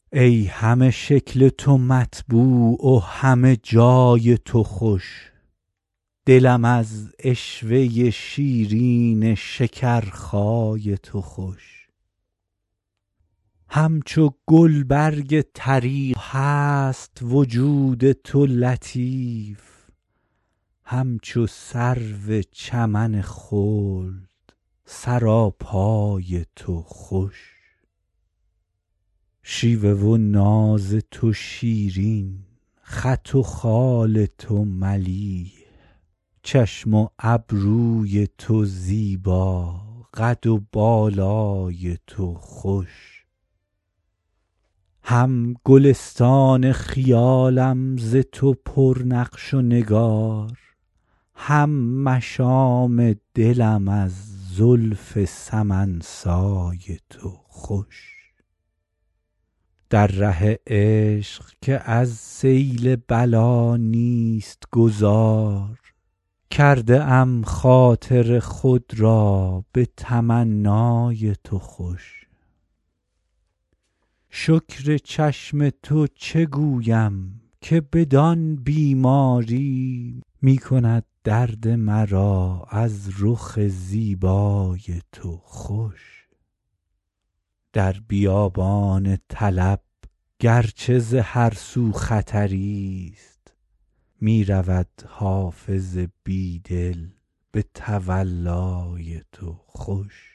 ای همه شکل تو مطبوع و همه جای تو خوش، دلم از عشوه شیرین شکرخای تو خوش. همچو گلبرگ طری هست وجود تو لطیف، همچو سرو چمن خلد سراپای تو خوش. شیوه و ناز تو شیرین، خط و خال تو ملیح، چشم و ابروی تو زیبا، قد و بالای تو خوش. هم گلستان خیالم ز تو پرنقش و نگار، هم مشام دلم از زلف سمن سای تو خوش. در ره عشق که از سیل بلا نیست گذار، کرده ام خاطر خود را به تمنای تو خوش. شکر چشم تو چه گویم که بدان بیماری می کند درد مرا از رخ زیبای تو خوش. در بیابان طلب گرچه ز هر سو خطری ست، می رود حافظ بی دل به تولای تو خوش.